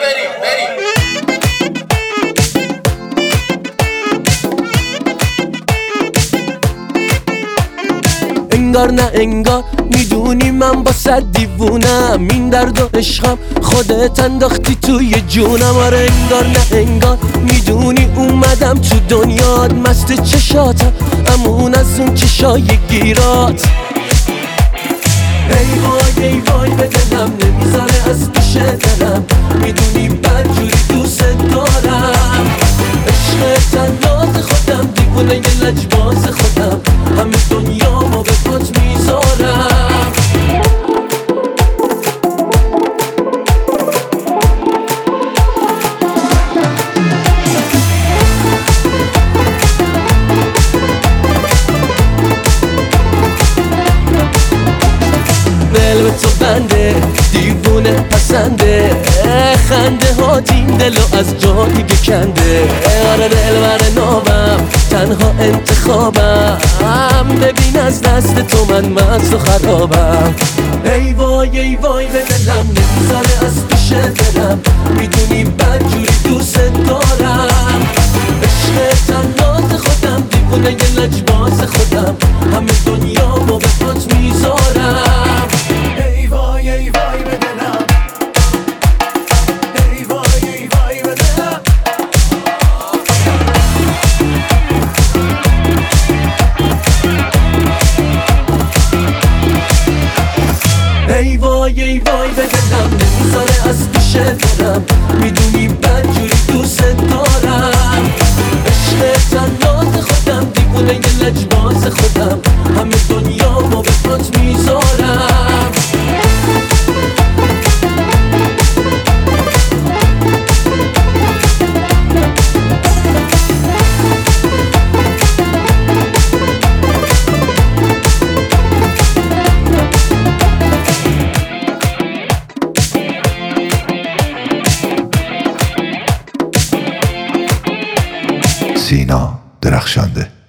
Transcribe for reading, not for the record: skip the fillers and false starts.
انگار نه انگار میدونی من با صد دیوونم، این درد و عشقم خودت انداختی توی جونم. آره انگار نه انگار میدونی اومدم تو دنیات، مست چشاتم امون از اون چشای گیرات. ای وای ای وای به دلم نمیذاره از پیش دلم، میدونی بدجوری دوست دارم. عشق تنات خودم دیوونه یه لجباز خودم، همه دنیا ما به پات میذارم. دل به تو بنده دیوونه پسنده، خنده ها این دلو از جا دیگه کنده. آره دل بر نابم تنها انتخابم، ببین از دست تو من مست و خرابم. ای وای ای وای به دلم نمیذاره از پیش دلم، میدونی بدجوری دوست دارم. عشق تنات خودم دیوونه یه لجباز خودم، همه دنیا ما به پات میذارم. ای وای ای وای به دلم، ای وای ای وای به دلم. ای وای ای وای به دلم نمیذاره از پیش دلم، میدونی بدجوری دوست دارم. عشق تنات خودم دیوونه یه لجباز خودم، همه دنیا ما به پات میذارم. سینا درخشنده.